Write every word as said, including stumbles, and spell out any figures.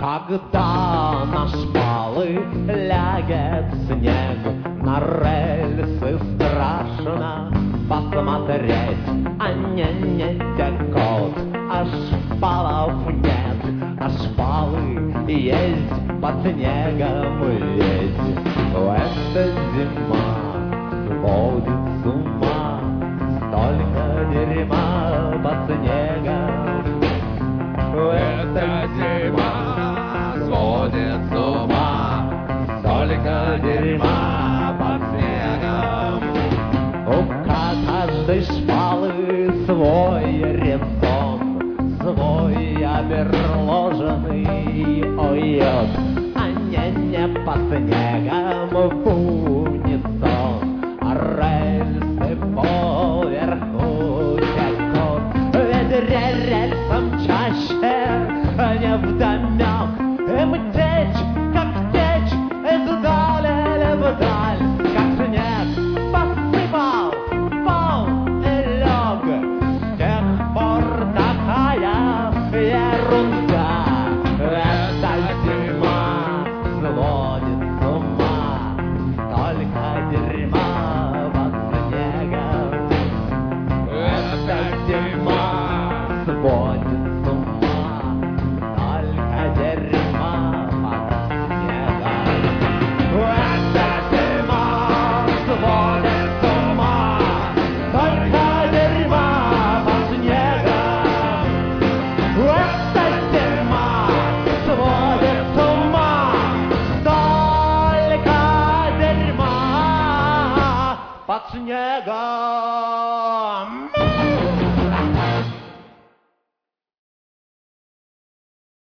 Когда наш малый лягет снег, на рельсы страшно посмотреть, а не, не текут, а шпалов нет, а шпалы есть под снегом ведь. Эта зима сводит с ума, столько дерьма под снегом. Эта зима сводит с ума, столько дерьма под снегом. У каждой шпалы свой резон, свой оберложенный уют, а не, не под снегом в унисон, а рельсы поверху текут, ведь рельсам чаще невдомек им течь, как течь из дали вдаль, как снег посыпал пол и лег. С тех пор такая ерунда. Эта зима сводит с ума, столько дерьма под снегом. Эта зима сводит с ума, столько дерьма под снегом. Эта зима сводит с ума, столько дерьма под снегом. Эта зима сводит с ума, столько дерьма под снегом.